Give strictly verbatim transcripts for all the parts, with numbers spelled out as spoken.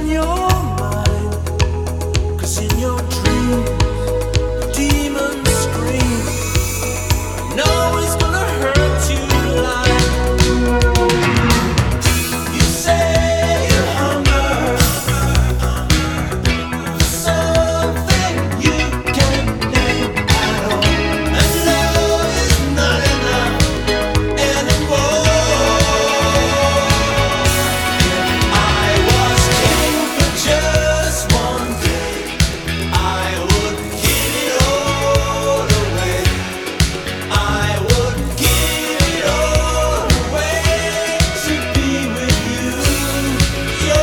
in your mind, 'cause in your dreams demons scream. I know it's gonna hurt you like you say you hunger for something you can't name at all, and love is not enough anymore. I was king for just one day, I would give it all away. I would give it all away to be with you. Yo,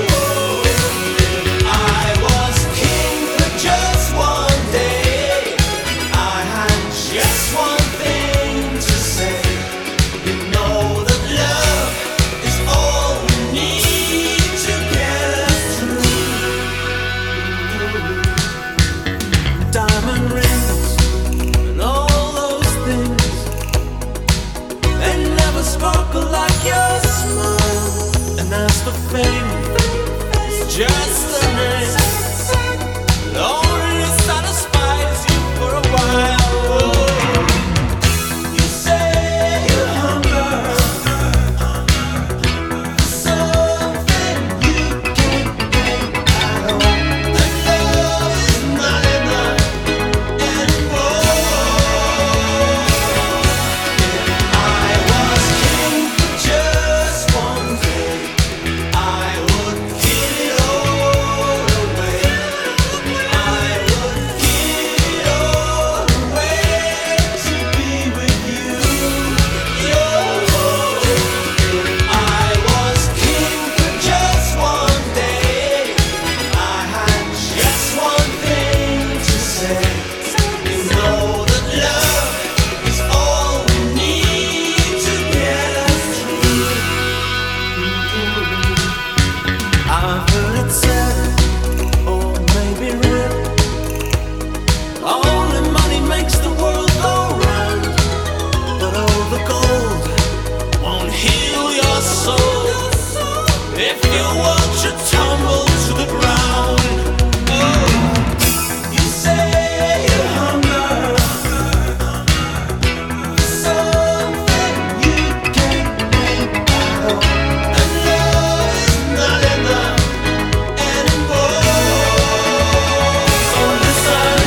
I was king for just one day, I had just one thing to say. You know that love is all we need to get us through. Diamond rings and all those things, they never sparkle like your smile. And as for fame, it's just a name. It only satisfies you for a while. You say you hunger for something you can't name at all, and love is not enough anymore. I was king for just one day, I would give it all away. I would give it all away to be with you. Yo, I was king for just one day, I had just one thing to say. You know that love is all we need to get us through. I've heard it said, or maybe read, only money makes the world go round, but all the gold won't heal your soul if your world should tumble to the ground. Oh, you say you hunger for something you can't name at all, and love is not enough anymore. So listen,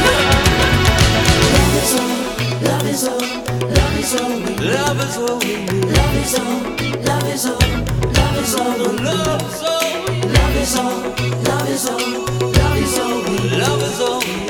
Love is all, love is all, love is all we need. love is all we need. Love is all, love is all, love is all we need. Love is all we need. Love is all, love is all, love is all we need. Love is all we need.